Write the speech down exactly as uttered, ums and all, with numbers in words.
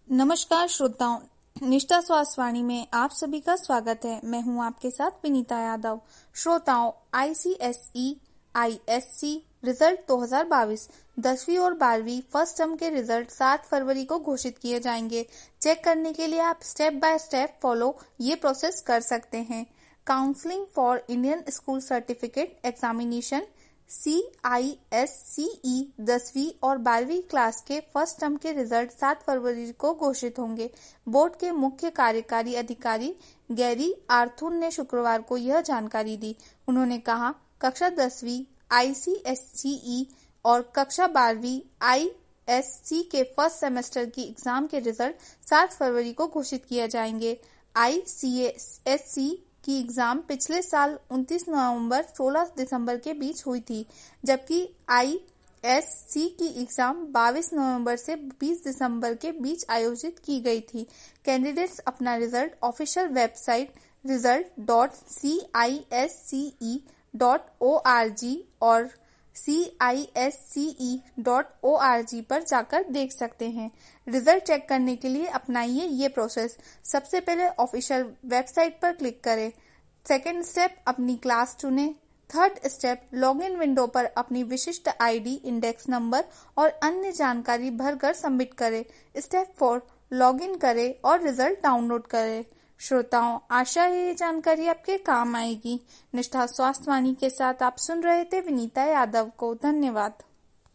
नमस्कार श्रोताओं, निष्ठा स्वास्थ्य वाणी में आप सभी का स्वागत है। मैं हूं आपके साथ विनीता यादव। श्रोताओं, आईसीएसई आईएससी रिजल्ट दो हज़ार बाईस दसवीं और बारहवीं फर्स्ट टर्म के रिजल्ट सात फरवरी को घोषित किए जाएंगे। चेक करने के लिए आप स्टेप बाय स्टेप फॉलो ये प्रोसेस कर सकते हैं। Counselling for Indian school certificate examination C I S C E दसवीं और बारहवीं क्लास के फर्स्ट टर्म के रिजल्ट सात फरवरी को घोषित होंगे। बोर्ड के मुख्य कार्यकारी अधिकारी गैरी आर्थुर ने शुक्रवार को यह जानकारी दी। उन्होंने कहा, कक्षा दसवीं आई सी एस सी ई और कक्षा बारहवीं आई एस सी के फर्स्ट सेमेस्टर की एग्जाम के रिजल्ट सात फरवरी को घोषित किए जाएंगे। आई सी एस सी की एग्जाम पिछले साल उनतीस नवंबर सोलह दिसंबर के बीच हुई थी, जबकि आई एस सी की एग्जाम बाईस नवंबर से बीस दिसंबर के बीच आयोजित की गई थी। कैंडिडेट्स अपना result official website result dot C I S C E dot O R G और C I S C E dot O R G पर जाकर देख सकते हैं। रिजल्ट चेक करने के लिए अपनाइए ये प्रोसेस। सबसे पहले ऑफिशियल वेबसाइट पर क्लिक करें। सेकेंड स्टेप, अपनी क्लास चुनें। थर्ड स्टेप, लॉगिन विंडो पर अपनी विशिष्ट आईडी, इंडेक्स नंबर और अन्य जानकारी भरकर सबमिट करें। स्टेप फोर, लॉगिन करें और रिजल्ट डाउनलोड करें। श्रोताओं, आशा है ये जानकारी आपके काम आएगी। निष्ठा स्वास्थ्य वाणी के साथ आप सुन रहे थे विनीता यादव को। धन्यवाद।